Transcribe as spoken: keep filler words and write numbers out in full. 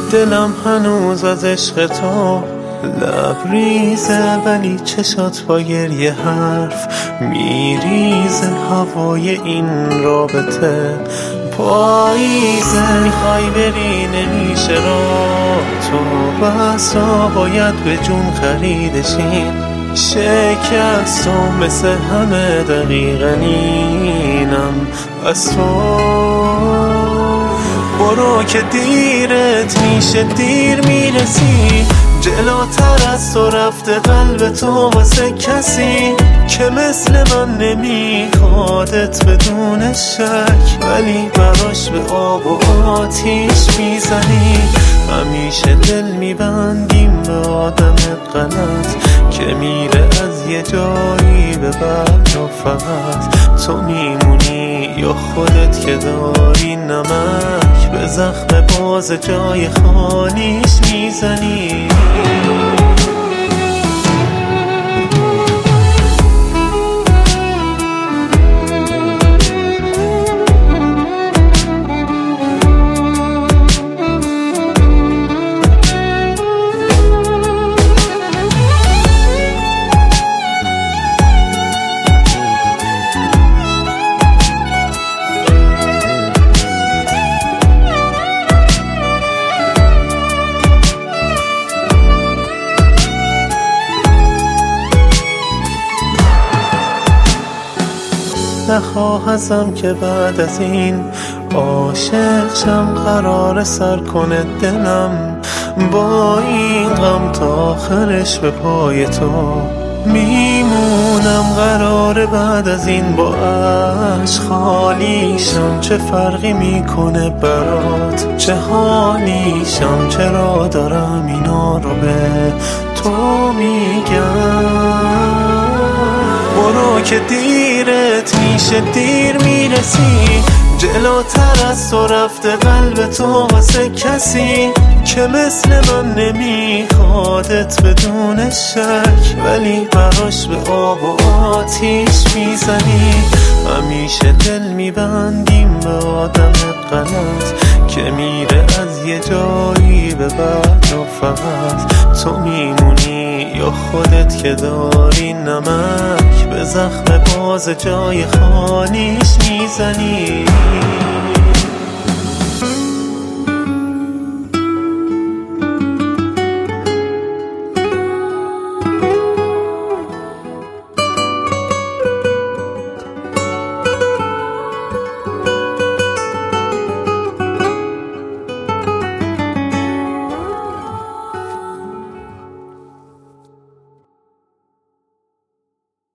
دلم هنوز از عشق تو لبریزه، ولی چشات با گریه حرف میریزه. هوای این رابطه پاییزه، میخوای بری نمیشه را تو بسا، باید به جون خریدشین شکست و مثل همه دقیقا اینم از تو. برو که دیرت میشه، دیر میرسی، جلوتر از تو رفته قلب تو واسه کسی که مثل من نمیخوادت بدون شک، ولی براش به آب و آتیش میزنی. همیشه دل میبندیم به آدم غلط که میره از یه جایی به بعد و فقط تو میمونی یا خودت که داری نمک به زخم باز جای خالیش میزنی. نخواهزم که بعد از این عاشق شم، قرار سر کنه دلم با این غم تا آخرش به پای تو میمونم. قراره بعد از این با عشق خالیشم، چه فرقی میکنه برات چه حالیشم، چرا دارم اینا رو به تو میگم. برو که دیرت میشه، دیر میرسی، جلوتر از تو رفته قلب تو واسه کسی که مثل من نمیخوادت بدون شک، ولی براش به آب و آتیش میزنی. همیشه دل میبندیم به آدم غلط که میره از یه جایی به بعد و فقط تو میمونی یا خودت که داری نمک به زخم باز جای خالیش میزنی.